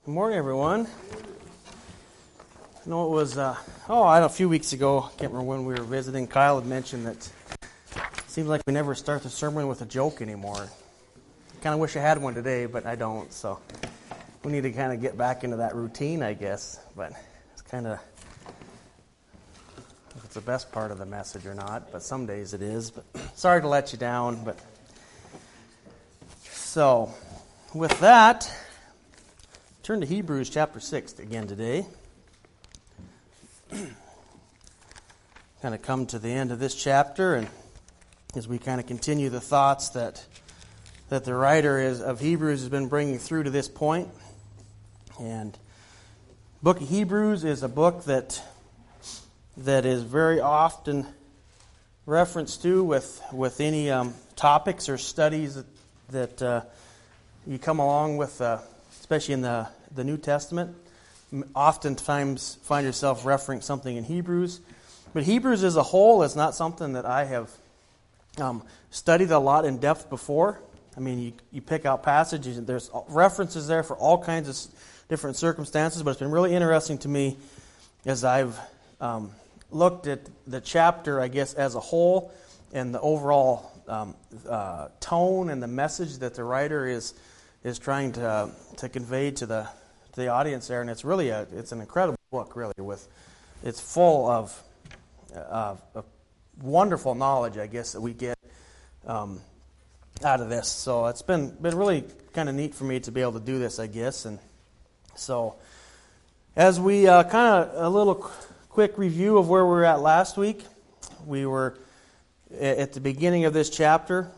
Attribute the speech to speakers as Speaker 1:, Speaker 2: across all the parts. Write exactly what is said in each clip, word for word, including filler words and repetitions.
Speaker 1: Good morning, everyone. I know it was, uh, oh, I don't know, a few weeks ago, I can't remember when we were visiting, Kyle had mentioned that it seems like we never start the sermon with a joke anymore. I kind of wish I had one today, but I don't, so we need to kind of get back into that routine, I guess. But it's kind of, if it's the best part of the message or not, but some days it is. But sorry to let you down, but so with that, turn to Hebrews chapter six again today. Kind of come to the end of this chapter, and as we kind of continue the thoughts that that the writer is, of Hebrews has been bringing through to this point. And book of Hebrews is a book that that is very often referenced to with with any um, topics or studies that, that uh, you come along with. Uh, Especially in the, the New Testament, oftentimes find yourself referencing something in Hebrews. But Hebrews as a whole is not something that I have um, studied a lot in depth before. I mean, you, you pick out passages, and there's references there for all kinds of different circumstances, but it's been really interesting to me as I've um, looked at the chapter, I guess, as a whole, and the overall um, uh, tone and the message that the writer is is trying to to convey to the to the audience there, and it's really a it's an incredible book, really. With it's full of uh, of wonderful knowledge, I guess, that we get um, out of this. So it's been been really kind of neat for me to be able to do this, I guess. And so as we uh, kind of a little qu- quick review of where we were at last week, we were at the beginning of this chapter,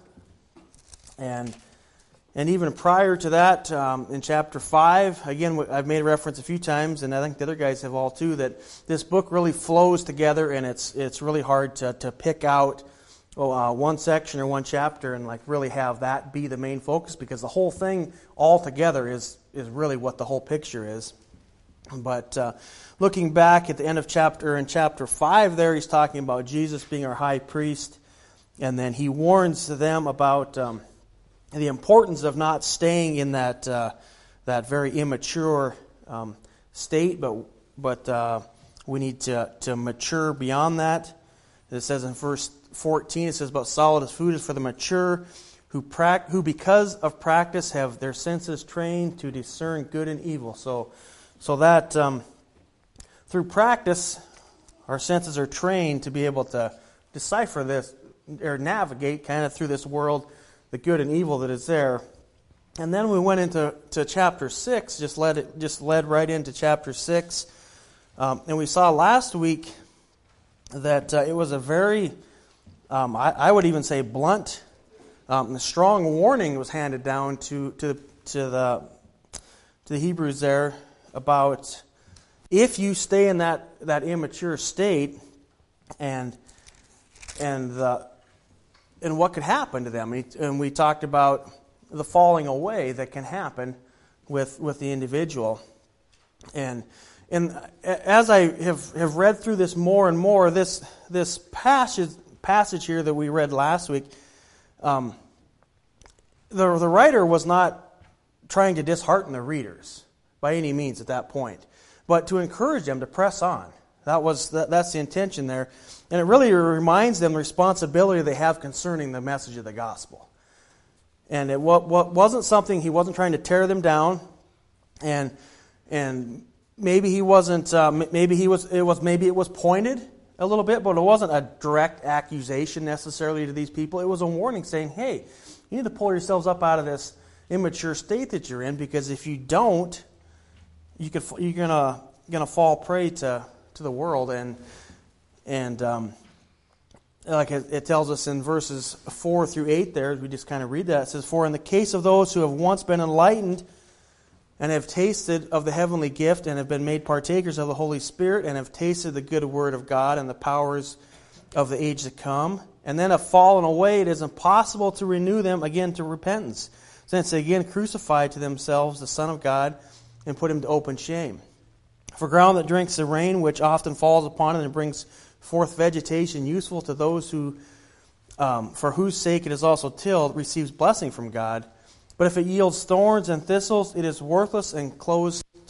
Speaker 1: and. And even prior to that, um, in chapter five, again, I've made reference a few times, and I think the other guys have all too, that this book really flows together, and it's it's really hard to, to pick out oh, uh, one section or one chapter and like really have that be the main focus, because the whole thing all together is, is really what the whole picture is. But uh, looking back at the end of chapter, in chapter five there, he's talking about Jesus being our high priest, and then he warns them about Um, the importance of not staying in that uh, that very immature um, state, but but uh, we need to to mature beyond that. It says in verse fourteen, it says about solid food is for the mature, who prac- who because of practice have their senses trained to discern good and evil. So so that um, through practice, our senses are trained to be able to decipher this or navigate kind of through this world, the good and evil that is there. And then we went into to chapter six, just led it, just led right into chapter six, um, and we saw last week that uh, it was a very, um, I, I would even say blunt, um, strong warning was handed down to to to the to the Hebrews there about if you stay in that that immature state, and and the. And what could happen to them. And we talked about the falling away that can happen with with the individual. And and as I have, have read through this more and more, this this passage passage here that we read last week, um, the the writer was not trying to dishearten the readers by any means at that point, but to encourage them to press on. That was that, that's the intention there. And it really reminds them the responsibility they have concerning the message of the gospel. And it what, what wasn't something, he wasn't trying to tear them down, and and maybe he wasn't uh, maybe he was it was maybe it was pointed a little bit, but it wasn't a direct accusation necessarily to these people. It was a warning saying, hey, you need to pull yourselves up out of this immature state that you're in, because if you don't, you could you're gonna gonna fall prey to to the world. And and um, like it, it tells us in verses four through eight there, we just kind of read that. It says, for in the case of those who have once been enlightened and have tasted of the heavenly gift and have been made partakers of the Holy Spirit and have tasted the good word of God and the powers of the age to come, and then have fallen away, it is impossible to renew them again to repentance, since they again crucified to themselves the Son of God and put him to open shame. For ground that drinks the rain, which often falls upon it and brings forth vegetation useful to those who, um, for whose sake it is also tilled, receives blessing from God. But if it yields thorns and thistles, it is worthless and clothes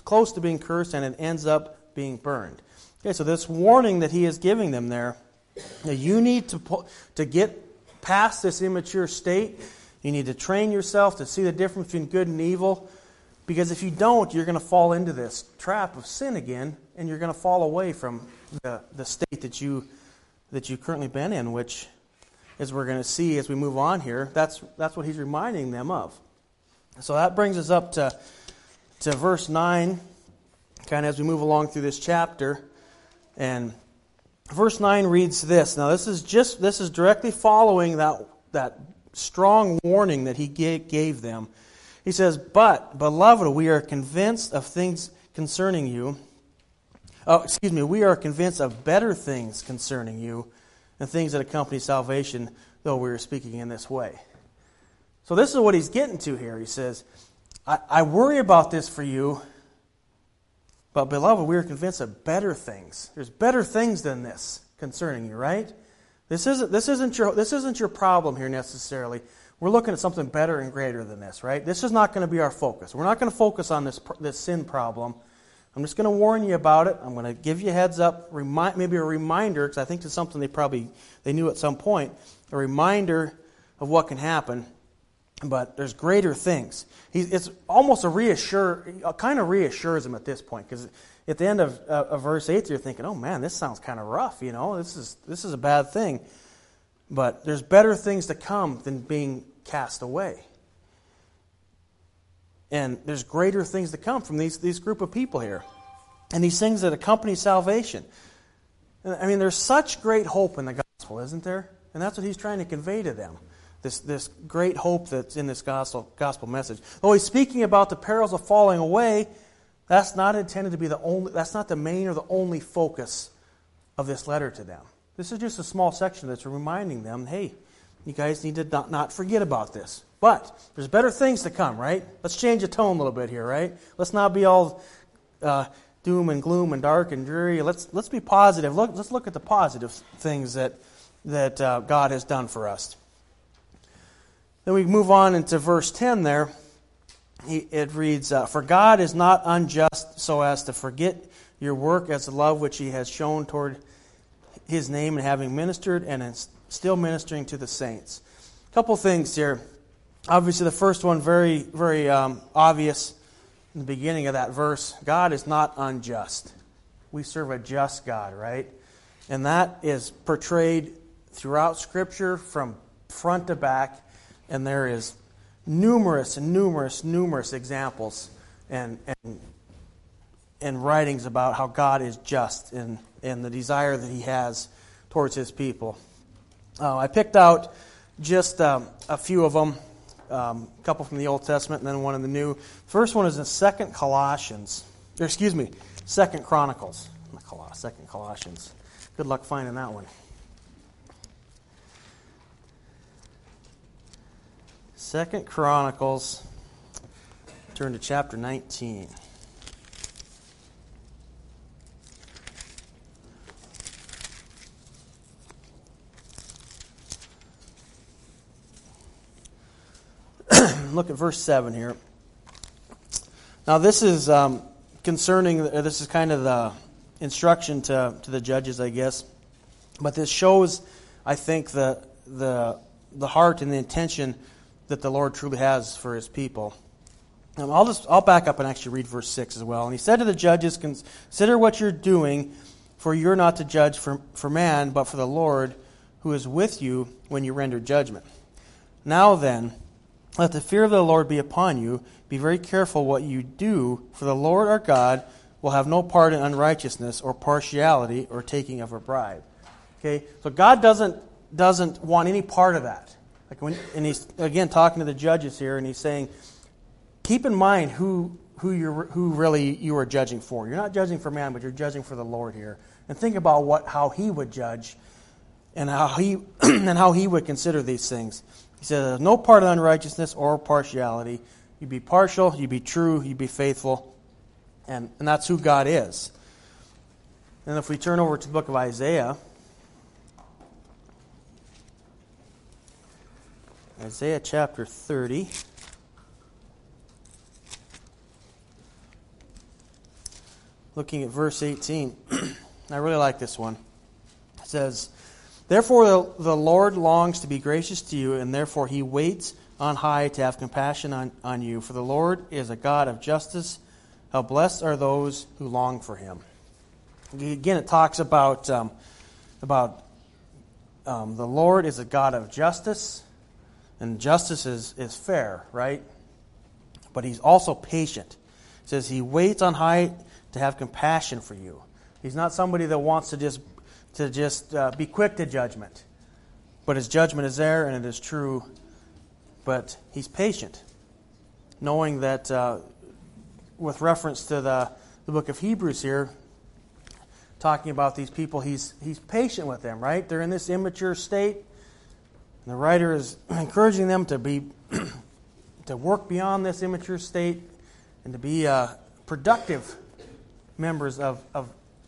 Speaker 1: close to being cursed, and it ends up being burned. Okay, so this warning that he is giving them there, that you need to to get past this immature state. You need to train yourself to see the difference between good and evil. Because if you don't, you're going to fall into this trap of sin again, and you're going to fall away from the, the state that you that you've currently been in, which, as we're going to see as we move on here, that's that's what he's reminding them of. So that brings us up to, to verse nine, kind of as we move along through this chapter. And verse nine reads this. Now this is just this is directly following that that strong warning that he gave, gave them. He says, "But, beloved, we are convinced of things concerning you." Oh, excuse me. We are convinced of better things concerning you, and things that accompany salvation, though we are speaking in this way. So this is what he's getting to here. He says, I, I worry about this for you, but beloved, we are convinced of better things. There's better things than this concerning you, right? This isn't this isn't your this isn't your problem here necessarily. We're looking at something better and greater than this, right? This is not going to be our focus. We're not going to focus on this this sin problem. I'm just going to warn you about it. I'm going to give you a heads up, remind, maybe a reminder, because I think it's something they probably they knew at some point, a reminder of what can happen. But there's greater things. He, it's almost a reassure, kind of reassures him at this point, because at the end of, uh, of verse eight, you're thinking, "Oh man, this sounds kind of rough. You know, this is this is a bad thing." But there's better things to come than being cast away. And there's greater things to come from these, these group of people here. And these things that accompany salvation. I mean, there's such great hope in the gospel, isn't there? And that's what he's trying to convey to them. This, this great hope that's in this gospel, gospel message. Though he's speaking about the perils of falling away, that's not intended to be the only, that's not the main or the only focus of this letter to them. This is just a small section that's reminding them, hey, you guys need to not, not forget about this. But there's better things to come, right? Let's change the tone a little bit here, right? Let's not be all uh, doom and gloom and dark and dreary. Let's let's be positive. Look, let's look at the positive things that that uh, God has done for us. Then we move on into verse ten there. It reads, uh, "For God is not unjust so as to forget your work as the love which He has shown toward His name, and having ministered and is still ministering to the saints." A couple things here. Obviously, the first one, very, very um, obvious in the beginning of that verse. God is not unjust. We serve a just God, right? And that is portrayed throughout Scripture from front to back. And there is numerous and numerous, numerous examples and and, and writings about how God is just and, and the desire that He has towards His people. Uh, I picked out just um, a few of them. Um, a couple from the Old Testament and then one in the New. First one is in Second Colossians. Or excuse me, Second Chronicles. Not Colossians, Second Colossians. Good luck finding that one. Second Chronicles. Turn to chapter nineteen. Look at verse seven here. Now this is um, concerning, this is kind of the instruction to, to the judges, I guess. But this shows, I think, the, the, the heart and the intention that the Lord truly has for His people. Um, I'll just I'll back up and actually read verse six as well. "And He said to the judges, consider what you're doing, for you're not to judge for, for man, but for the Lord, who is with you when you render judgment. Now then, let the fear of the Lord be upon you. Be very careful what you do, for the Lord our God will have no part in unrighteousness or partiality or taking of a bribe." Okay, so God doesn't doesn't want any part of that. Like when, and He's again talking to the judges here, and He's saying, keep in mind who who you who really you are judging for. You're not judging for man, but you're judging for the Lord here. And think about what how He would judge, and how He and how He would consider these things. He says, "There's no part of unrighteousness or partiality. You be partial, you be true, you be faithful." And, and that's who God is. And if we turn over to the book of Isaiah, Isaiah chapter thirty. looking at verse eighteen. I really like this one. It says, "Therefore the, the Lord longs to be gracious to you, and therefore he waits on high to have compassion on, on you. For the Lord is a God of justice. How blessed are those who long for him." Again, it talks about, um, about um, the Lord is a God of justice, and justice is, is fair, right? But he's also patient. It says he waits on high to have compassion for you. He's not somebody that wants to just to just uh, be quick to judgment. But his judgment is there and it is true. But he's patient, knowing that uh, with reference to the, the book of Hebrews here, talking about these people, he's he's patient with them, right? They're in this immature state. And the writer is encouraging them to be to work beyond this immature state and to be uh, productive members of, of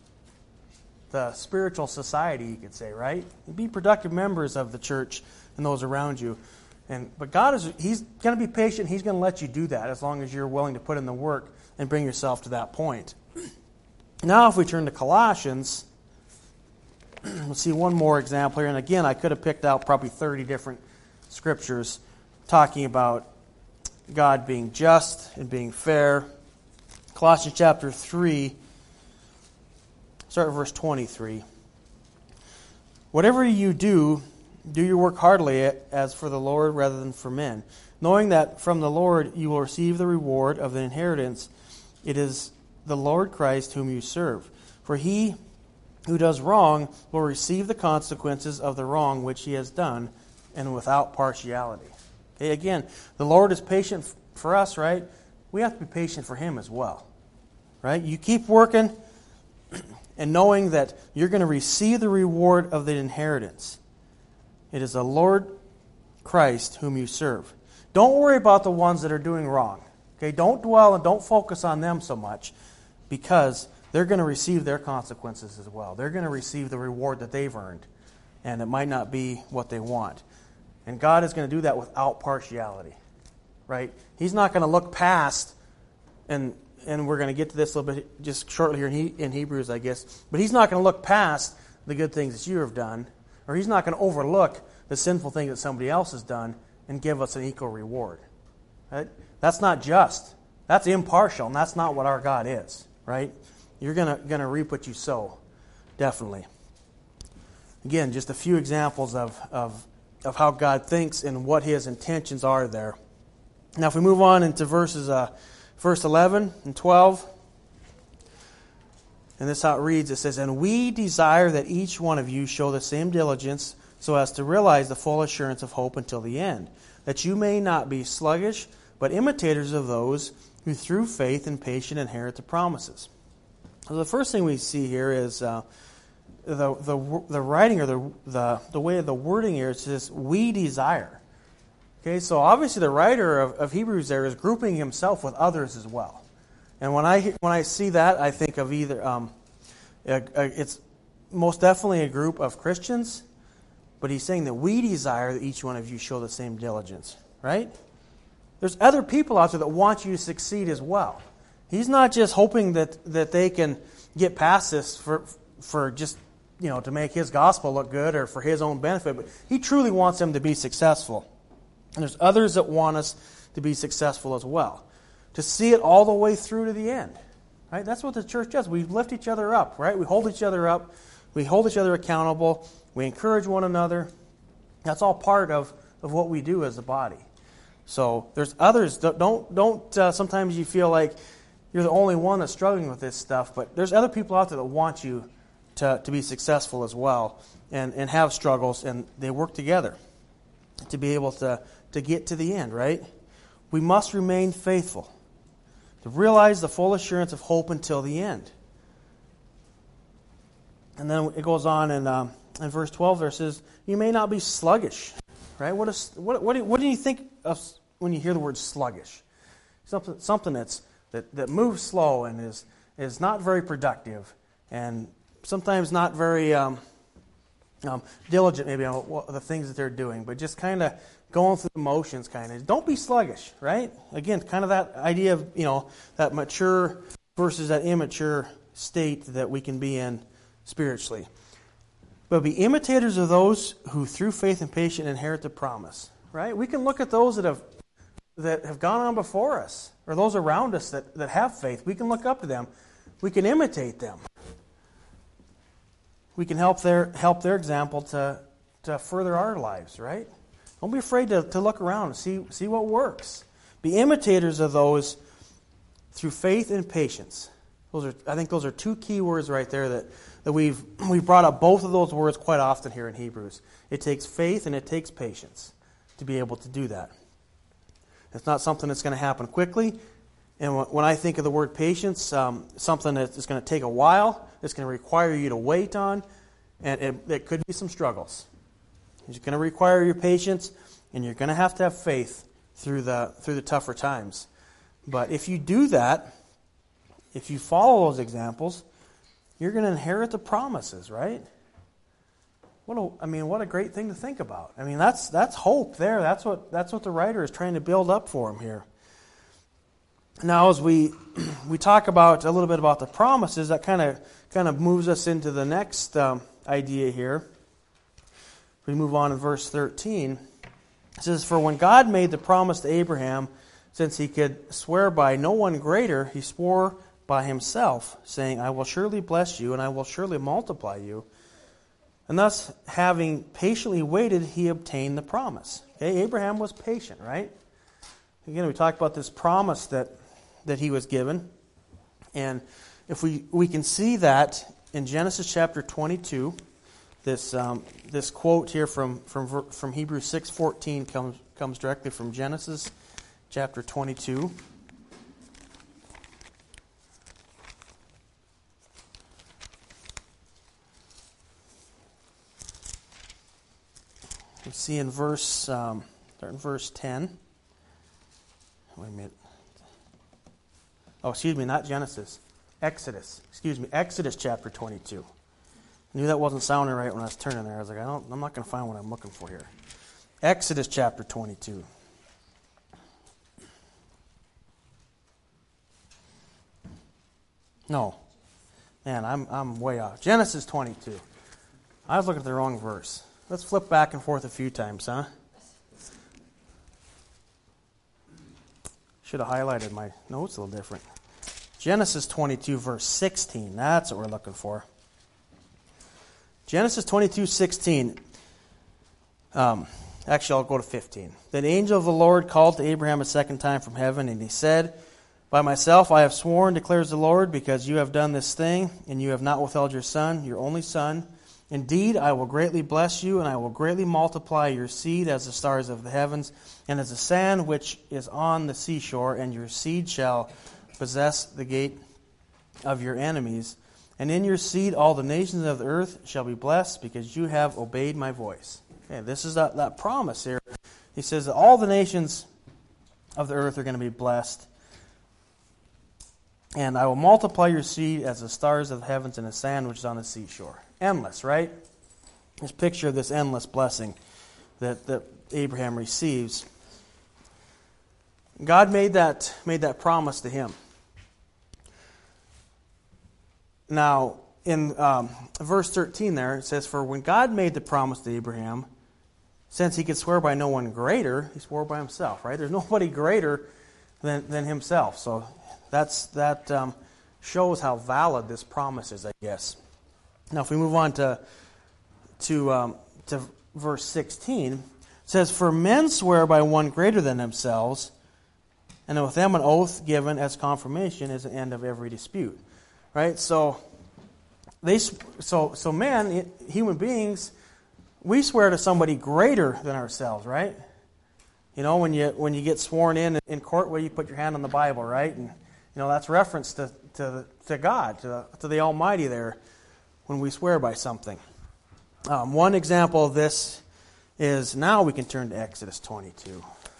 Speaker 1: the spiritual society, you could say, right? Be productive members of the church and those around you. And but God is He's going to be patient. He's going to let you do that as long as you're willing to put in the work and bring yourself to that point. Now, if we turn to Colossians, we'll see one more example here. And again, I could have picked out probably thirty different scriptures talking about God being just and being fair. Colossians chapter three, start with verse twenty-three. "Whatever you do, do your work heartily as for the Lord rather than for men, knowing that from the Lord you will receive the reward of the inheritance. It is the Lord Christ whom you serve. For he who does wrong will receive the consequences of the wrong which he has done, and without partiality." Okay, again, the Lord is patient for us, right? We have to be patient for him as well, right? You keep working and knowing that you're going to receive the reward of the inheritance. It is the Lord Christ whom you serve. Don't worry about the ones that are doing wrong. Okay, don't dwell and don't focus on them so much, because they're going to receive their consequences as well. They're going to receive the reward that they've earned, and it might not be what they want. And God is going to do that without partiality, right? He's not going to look past, and and we're going to get to this a little bit just shortly here in, he, in Hebrews, I guess, but he's not going to look past the good things that you have done, or he's not going to overlook the sinful thing that somebody else has done and give us an equal reward. Right? That's not just. That's impartial, and that's not what our God is, right? You're going to going to reap what you sow, definitely. Again, just a few examples of, of, of how God thinks and what his intentions are there. Now, if we move on into verses, uh, verse eleven and twelve, and this is how it reads. It says, "And we desire that each one of you show the same diligence so as to realize the full assurance of hope until the end, that you may not be sluggish, but imitators of those who through faith and patience inherit the promises." So the first thing we see here is uh, the, the the writing, or the, the the way of the wording here. It says, "we desire." Okay, so obviously the writer of, of Hebrews there is grouping himself with others as well. And when I when I see that, I think of either um, a, a, it's most definitely a group of Christians, but he's saying that we desire that each one of you show the same diligence, right? There's other people out there that want you to succeed as well. He's not just hoping that, that they can get past this for for just, you know, to make his gospel look good or for his own benefit, but he truly wants them to be successful. And there's others that want us to be successful as well, to see it all the way through to the end. Right? That's what the church does. We lift each other up, right? We hold each other up. We hold each other accountable. We encourage one another. That's all part of, of what we do as a body. So there's others. Don't don't. Uh, sometimes you feel like you're the only one that's struggling with this stuff, but there's other people out there that want you to to be successful as well, and and have struggles, and they work together to be able to to get to the end. Right? We must remain faithful to realize the full assurance of hope until the end. And then it goes on in um, in verse twelve. There says, "You may not be sluggish." Right? What is what what do, what do you think of when you hear the word sluggish? Something something that's that, that moves slow and is is not very productive, and sometimes not very um, um, diligent maybe on what, the things that they're doing, but just kind of going through the motions. Kind of don't be sluggish, right? Again, kind of that idea of, you know, that mature versus that immature state that we can be in spiritually. But be imitators of those who through faith and patience inherit the promise. Right? We can look at those that have that have gone on before us, or those around us that, that have faith. We can look up to them. We can imitate them. We can help their help their example to, to further our lives, right? Don't be afraid to, to look around and see, see what works. Be imitators of those through faith and patience. Those are, I think those are two key words right there that, that we've we've brought up both of those words quite often here in Hebrews. It takes faith and it takes patience to be able to do that. It's not something that's going to happen quickly. And when I think of the word patience, um, something that's going to take a while, it's going to require you to wait on, and it, it could be some struggles. It's going to require your patience, and you're going to have to have faith through the through the tougher times. But if you do that, if you follow those examples, you're going to inherit the promises, right? What a, I mean, what a great thing to think about. I mean, that's that's hope there. That's what that's what the writer is trying to build up for him here. Now, as we we talk about a little bit about the promises, that kind of kind of moves us into the next um, idea here. We move on in verse thirteen. It says, "For when God made the promise to Abraham, since he could swear by no one greater, he swore by himself, saying, I will surely bless you, and I will surely multiply you. And thus, having patiently waited, he obtained the promise." Okay, Abraham was patient, right? Again, we talked about this promise that, that he was given. And if we, we can see that in Genesis chapter twenty-two, this um, this quote here from, from, from Hebrews six fourteen comes, comes directly from Genesis chapter twenty-two. We see in verse, um, start in verse ten. Wait a minute. Oh, excuse me, not Genesis. Exodus. Excuse me, Exodus chapter twenty-two. I knew that wasn't sounding right when I was turning there. I was like, I don't, I'm not going to find what I'm looking for here. Exodus chapter twenty-two. No. Man, I'm I'm way off. Genesis twenty-two. I was looking at the wrong verse. Let's flip back and forth a few times, huh? Should have highlighted my notes a little different. Genesis twenty-two, verse sixteen. That's what we're looking for. Genesis twenty-two, sixteen. Um, actually, I'll go to fifteen. "Then the angel of the Lord called to Abraham a second time from heaven, and he said, By myself I have sworn, declares the Lord, because you have done this thing, and you have not withheld your son, your only son. Indeed, I will greatly bless you, and I will greatly multiply your seed as the stars of the heavens, and as the sand which is on the seashore, and your seed shall possess the gate of your enemies. And in your seed all the nations of the earth shall be blessed, because you have obeyed my voice." Okay, this is that, that promise here. He says that all the nations of the earth are going to be blessed. "And I will multiply your seed as the stars of the heavens and the sand which is on the seashore." Endless, right? This picture of this endless blessing that, that Abraham receives. God made that made that promise to him. Now, in um, verse thirteen there, it says, "For when God made the promise to Abraham, since he could swear by no one greater, he swore by himself," right? There's nobody greater than, than himself. So that's that um, shows how valid this promise is, I guess. Now, if we move on to to um, to verse sixteen, it says, "For men swear by one greater than themselves, and with them an oath given as confirmation is the end of every dispute." Right? So they so so men, human beings, we swear to somebody greater than ourselves, right? You know, when you when you get sworn in in court, where you put your hand on the Bible, right? And you know that's reference to to to God, to the, to the Almighty there, when we swear by something. Um, one example of this is, now we can turn to Exodus twenty-two.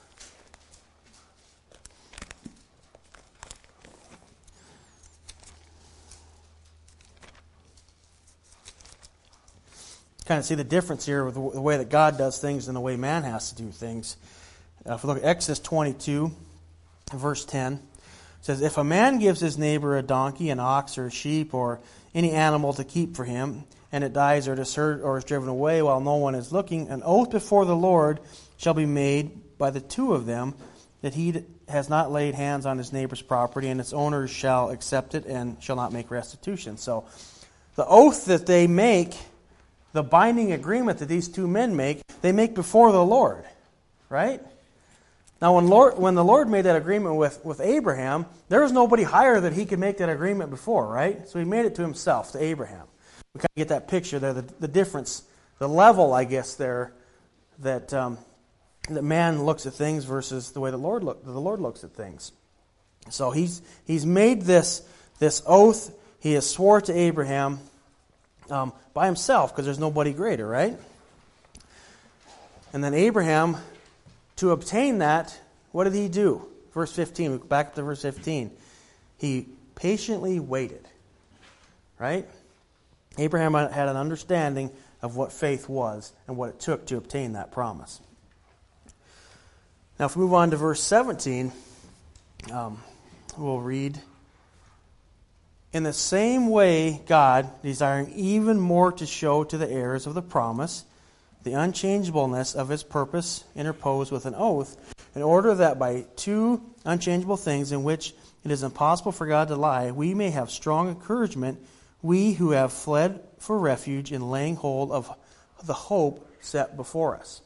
Speaker 1: Kind of see the difference here with the way that God does things and the way man has to do things. Uh, if we look at Exodus twenty-two, verse ten, it It says, if a man gives his neighbor a donkey, an ox, or a sheep, or any animal to keep for him, and it dies or it is hurt or is driven away while no one is looking, an oath before the Lord shall be made by the two of them that he has not laid hands on his neighbor's property, and its owners shall accept it and shall not make restitution. So the oath that they make, the binding agreement that these two men make, they make before the Lord, right? Now, when Lord, when the Lord made that agreement with, with Abraham, there was nobody higher that he could make that agreement before, right? So he made it to himself, to Abraham. We kind of get that picture there, the, the difference, the level, I guess, there, that um, that man looks at things versus the way the Lord look, the Lord looks at things. So he's he's made this this oath. He has swore to Abraham um, by himself because there's nobody greater, right? And then Abraham, to obtain that, what did he do? Verse fifteen, we go back up to verse fifteen. He patiently waited, right? Abraham had an understanding of what faith was and what it took to obtain that promise. Now, if we move on to verse seventeen, um, we'll read, in the same way, God, desiring even more to show to the heirs of the promise the unchangeableness of his purpose, interposed with an oath, in order that by two unchangeable things in which it is impossible for God to lie, we may have strong encouragement, we who have fled for refuge in laying hold of the hope set before us.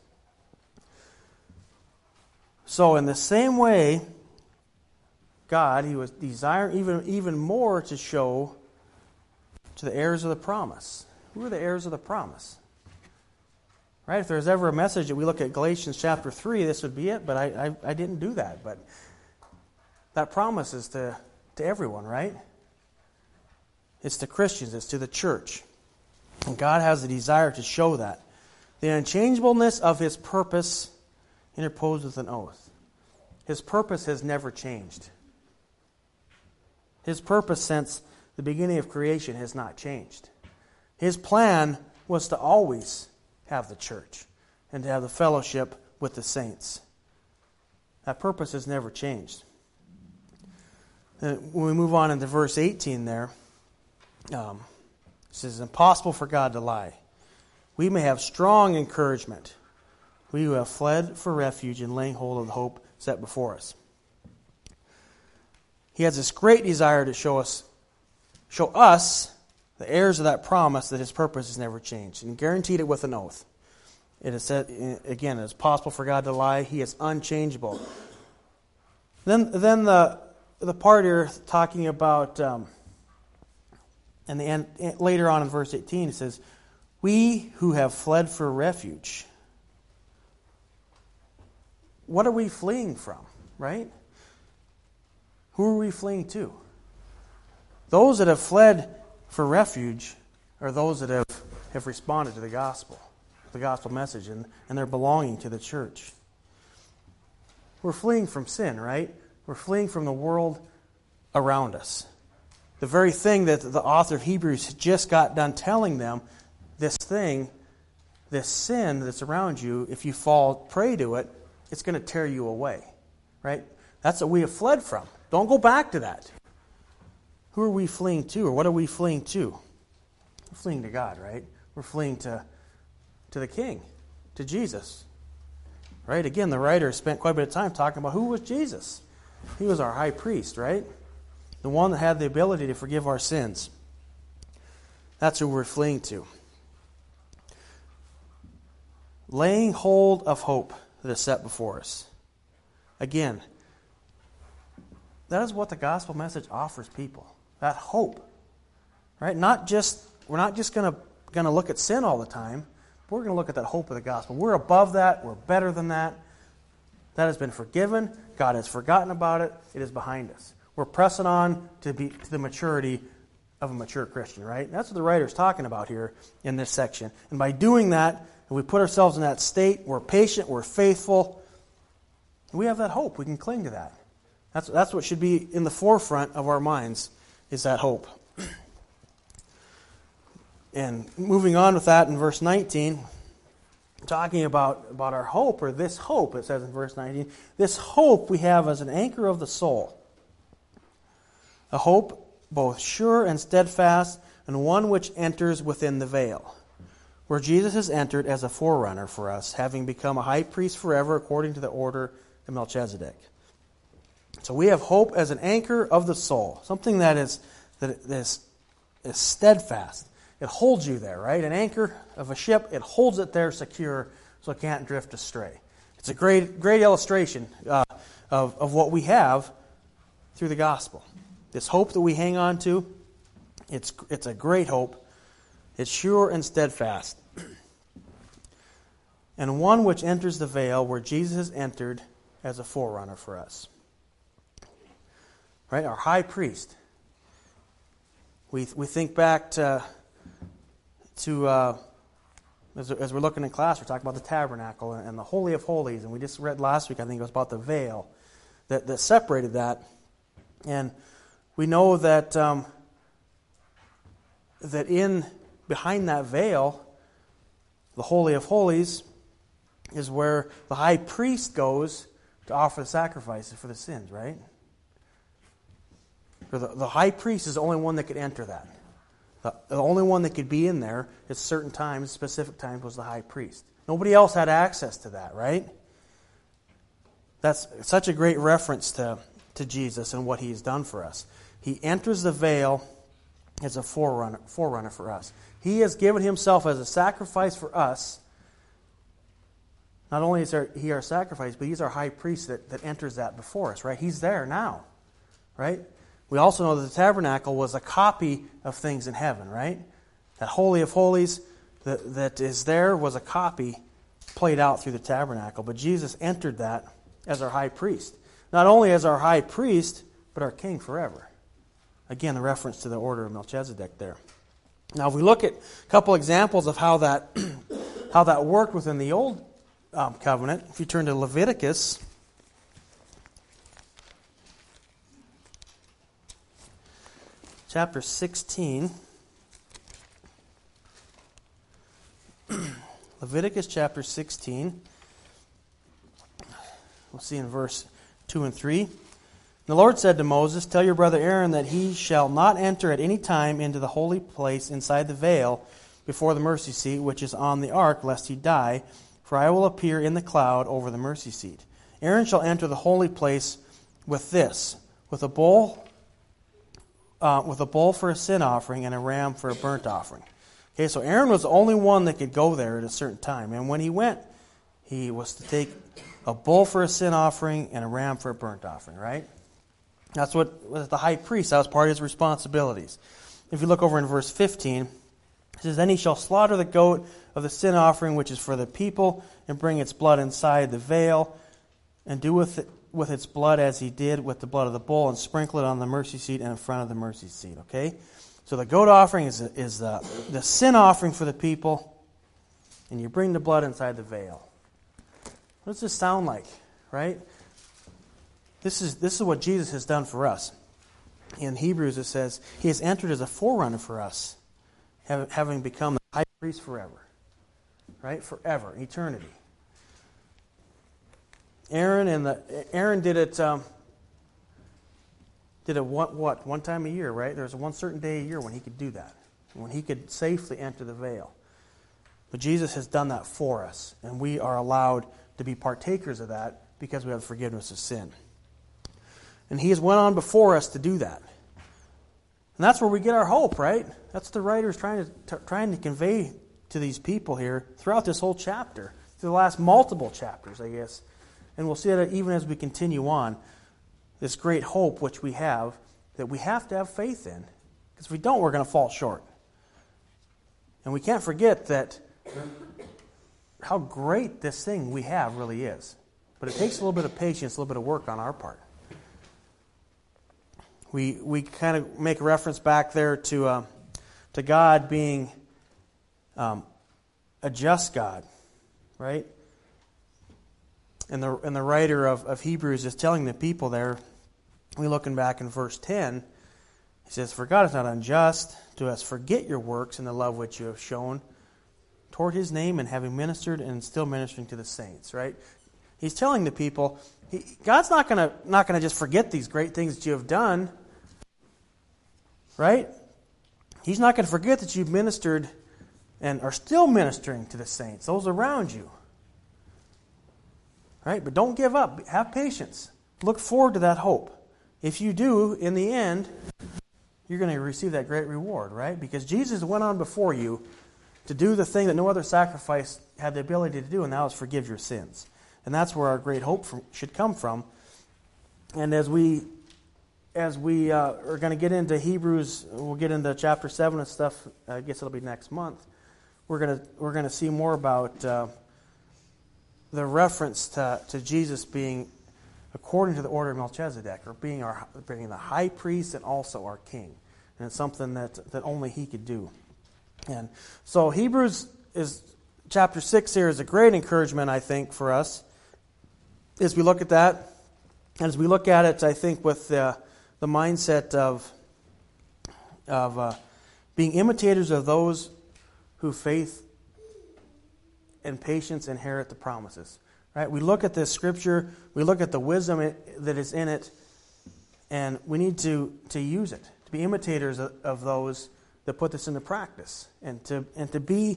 Speaker 1: So in the same way, God, he was desiring even, even more to show to the heirs of the promise. Who are the heirs of the promise? Right? If there's ever a message that we look at Galatians chapter three, this would be it, but I, I, I didn't do that. But that promise is to, to everyone, right? It's to Christians, it's to the church. And God has a desire to show that. The unchangeableness of his purpose interposed with an oath. His purpose has never changed. His purpose since the beginning of creation has not changed. His plan was to always have the church and to have the fellowship with the saints. That purpose has never changed. And when we move on into verse eighteen there, um, it says, it's impossible for God to lie. We may have strong encouragement, we who have fled for refuge and laying hold of the hope set before us. He has this great desire to show us, show us, the heirs of that promise, that his purpose has never changed. And he guaranteed it with an oath. It is said, again, it is possible for God to lie. He is unchangeable. Then, then the the part here talking about, um, and the end, later on in verse eighteen, it says, we who have fled for refuge. What are we fleeing from, right? Who are we fleeing to? Those that have fled for refuge are those that have, have responded to the gospel, the gospel message, and, and they're belonging to the church. We're fleeing from sin, right? We're fleeing from the world around us. The very thing that the author of Hebrews just got done telling them, this thing, this sin that's around you, if you fall prey to it, it's going to tear you away, right? That's what we have fled from. Don't go back to that. Who are we fleeing to, or what are we fleeing to? We're fleeing to God, right? We're fleeing to, to the King, to Jesus, right? Again, the writer spent quite a bit of time talking about who was Jesus. He was our high priest, right? The one that had the ability to forgive our sins. That's who we're fleeing to. Laying hold of hope that is set before us. Again, that is what the gospel message offers people. That hope. Right? Not just we're not just gonna gonna look at sin all the time, but we're gonna look at that hope of the gospel. We're above that, we're better than that. That has been forgiven, God has forgotten about it, it is behind us. We're pressing on to be to the maturity of a mature Christian, right? That's what the writer's talking about here in this section. And by doing that, and we put ourselves in that state, we're patient, we're faithful, we have that hope. We can cling to that. That's, that's what should be in the forefront of our minds, is that hope. And moving on with that in verse nineteen, talking about, about our hope, or this hope, it says in verse nineteen, this hope we have as an anchor of the soul. a hope both sure and steadfast, and one which enters within the veil, where Jesus has entered as a forerunner for us, having become a high priest forever according to the order of Melchizedek. So we have hope as an anchor of the soul, something that is that is, is steadfast. It holds you there, right? An anchor of a ship, it holds it there secure so it can't drift astray. It's a great great illustration uh, of, of what we have through the gospel. This hope that we hang on to, it's it's a great hope. It's sure and steadfast. And one which enters the veil where Jesus has entered as a forerunner for us. Right? Our high priest. We we think back to, to uh, as, as we're looking in class, we're talking about the tabernacle and, and the Holy of Holies. And we just read last week, I think it was about the veil that, that separated that. And we know that um, that in behind that veil, the Holy of Holies is where the high priest goes to offer the sacrifices for the sins, right? The, the high priest is the only one that could enter that. The, the only one that could be in there at certain times, specific times, was the high priest. Nobody else had access to that, right? That's such a great reference to, to Jesus and what He's done for us. He enters the veil as a forerunner, forerunner for us. He has given Himself as a sacrifice for us. Not only is our, He our sacrifice, but He's our high priest that, that enters that before us, right? He's there now, right? We also know that the tabernacle was a copy of things in heaven, right? That Holy of Holies that, that is there was a copy played out through the tabernacle. But Jesus entered that as our high priest. Not only as our high priest, but our king forever. Again, the reference to the order of Melchizedek there. Now, if we look at a couple examples of how that how that worked within the old um, covenant, if you turn to Leviticus, chapter sixteen. Leviticus chapter sixteen. We'll see in verse two and three. The Lord said to Moses, "Tell your brother Aaron that he shall not enter at any time into the holy place inside the veil before the mercy seat, which is on the ark, lest he die, for I will appear in the cloud over the mercy seat. Aaron shall enter the holy place with this, with a bull, uh, with a bull for a sin offering and a ram for a burnt offering." Okay, so Aaron was the only one that could go there at a certain time, and when he went, he was to take a bull for a sin offering and a ram for a burnt offering, right? That's what was the high priest. That was part of his responsibilities. If you look over in verse fifteen, it says, "Then he shall slaughter the goat of the sin offering, which is for the people, and bring its blood inside the veil, and do with it, with its blood as he did with the blood of the bull, and sprinkle it on the mercy seat and in front of the mercy seat." Okay? So the goat offering is, is the, the sin offering for the people, and you bring the blood inside the veil. What does this sound like? Right? This is this is what Jesus has done for us. In Hebrews it says, He has entered as a forerunner for us, having become the high priest forever. Right? Forever, eternity. Aaron and the Aaron did it um, did it what, what? One time a year, right? There was one certain day a year when he could do that. When he could safely enter the veil. But Jesus has done that for us, and we are allowed to be partakers of that because we have forgiveness of sin. And He has went on before us to do that. And that's where we get our hope, right? That's what the writer is trying to, t- trying to convey to these people here throughout this whole chapter, through the last multiple chapters, I guess. And we'll see that even as we continue on, this great hope which we have, that we have to have faith in. Because if we don't, we're going to fall short. And we can't forget that how great this thing we have really is. But it takes a little bit of patience, a little bit of work on our part. We we kind of make a reference back there to uh, to God being um, a just God, right? And the and the writer of, of Hebrews is telling the people there, we looking back in verse ten, he says, "For God is not unjust to us forget your works and the love which you have shown toward His name, and having ministered and still ministering to the saints." Right? He's telling the people, he, God's not going to not going to just forget these great things that you have done. right? He's not going to forget that you've ministered and are still ministering to the saints, those around you. Right? But don't give up. Have patience. Look forward to that hope. If you do, in the end, you're going to receive that great reward, right? Because Jesus went on before you to do the thing that no other sacrifice had the ability to do, and that was forgive your sins. And that's where our great hope from, should come from. And as we as we uh, are going to get into Hebrews, we'll get into chapter seven and stuff. I guess it'll be next month. We're going to we're going to see more about uh, the reference to, to Jesus being according to the order of Melchizedek, or being our being the high priest and also our king. And it's something that, that only he could do. And so Hebrews is chapter six here is a great encouragement, I think, for us as we look at that. And as we look at it, I think with the, the mindset of, of uh, being imitators of those who faith and patience inherit the promises. Right? We look at this scripture, we look at the wisdom it, that is in it, and we need to, to use it, to be imitators of, of those that put this into practice, and to and to be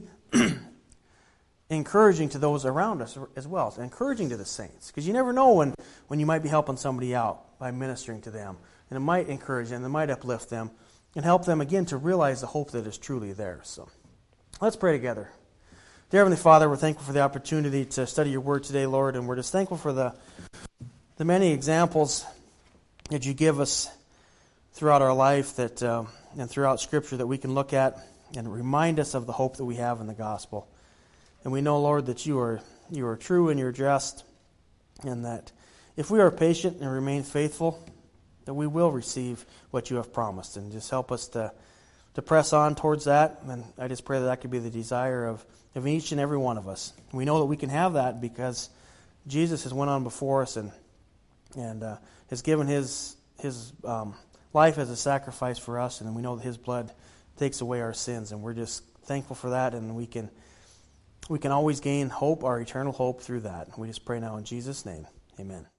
Speaker 1: encouraging to those around us as well, encouraging to the saints. Because you never know when, when you might be helping somebody out by ministering to them, and it might encourage them, it might uplift them, and help them again to realize the hope that is truly there. So let's pray together. Dear Heavenly Father, we're thankful for the opportunity to study your word today, Lord, and we're just thankful for the the many examples that you give us throughout our life that uh, and throughout Scripture that we can look at and remind us of the hope that we have in the gospel. And we know, Lord, that you are you are true and you're just, and that if we are patient and remain faithful, that we will receive what you have promised. And just help us to, to press on towards that. And I just pray that that could be the desire of, of each and every one of us. We know that we can have that because Jesus has went on before us and and uh, has given his his um, life as a sacrifice for us, and we know that his blood takes away our sins, and we're just thankful for that, and we can we can always gain hope, our eternal hope, through that. We just pray now in Jesus' name. Amen.